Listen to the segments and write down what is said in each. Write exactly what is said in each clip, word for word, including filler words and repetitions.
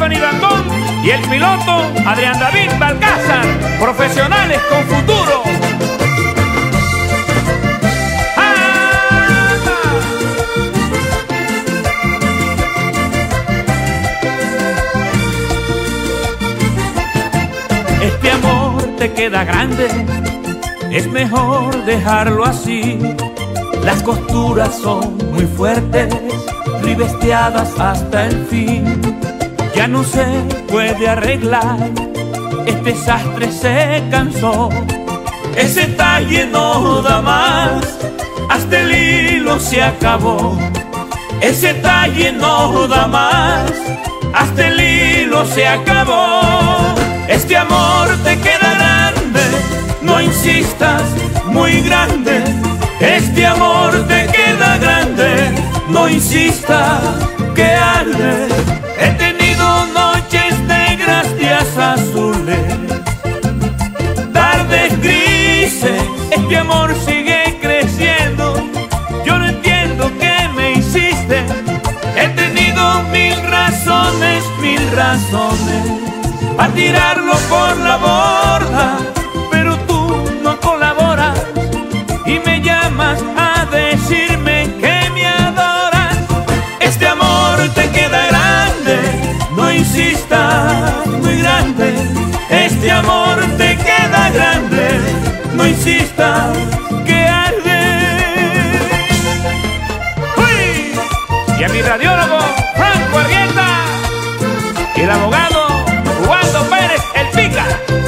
sonido Antón y el piloto Adrián David Balcázar, profesionales con futuro. Este amor te queda grande, es mejor dejarlo así. Las costuras son muy fuertes, rivesteadas hasta el fin. Ya no se puede arreglar, este sastre se cansó. Ese talle no da más, hasta el hilo se acabó. Ese talle no da más, hasta el hilo se acabó. Este amor te queda grande, no insistas, muy grande. Este amor te queda grande, no insistas, que arde. He tenido noches negras, días azules, tardes grises. Este amor sigue creciendo, yo no entiendo qué me hiciste. He tenido mil razones, mil razones a tirarlo por la borda, pero tú no colaboras y me llamas a decirme que me adoras. Este amor te queda grande, no insistas, muy grande. Este amor te queda grande, no insistas, que arde. ¡Uy! Y a mi radiólogo Franco Argueta y el abogado Waldo Pérez, el Pica.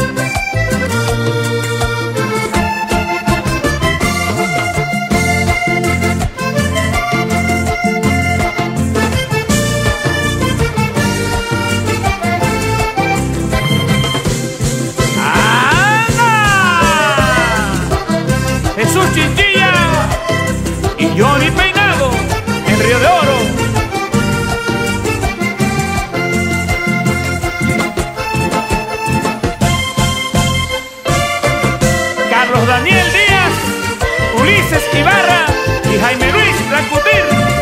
Jesús Chinchilla y Johnny Peinado en Río de Oro. Carlos Daniel Díaz, Ulises Ibarra y Jaime Luis Racutir.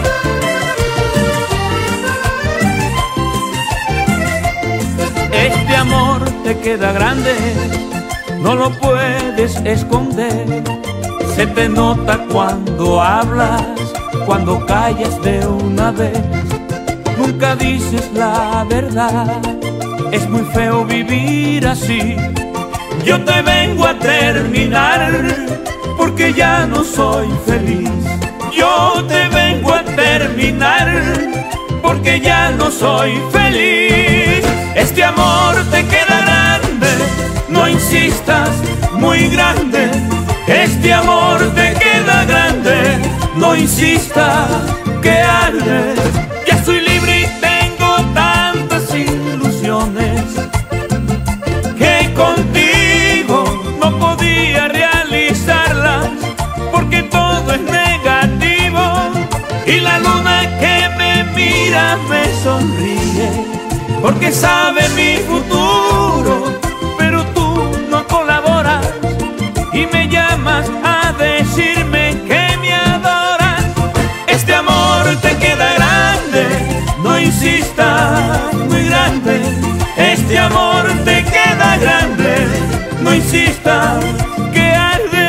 Este amor te queda grande, no lo puedes esconder. Se te nota cuando hablas, cuando callas de una vez. Nunca dices la verdad, es muy feo vivir así. Yo te vengo a terminar, porque ya no soy feliz. Yo te vengo a terminar, porque ya no soy feliz. Este amor te queda grande, no insistas, muy grande. Este amor te queda grande, no insistas, que arde. Ya soy libre y tengo tantas ilusiones que contigo no podía realizarlas, porque todo es negativo y la luna que me mira me sonríe, porque sabe mi futuro, pero tú no colaboras y me llamas a decirme que me adoras. Este amor te queda grande, no insistas, muy grande. Este amor te queda grande, no insistas, que arde.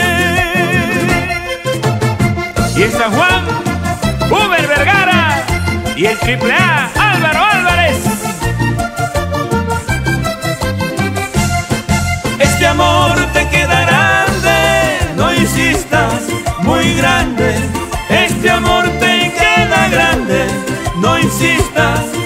Y en San Juan, Uber Vergara y el triple A Álvaro Álvarez. Este amor te queda grande, no insistas, muy grande. Este amor te queda grande, no insistas,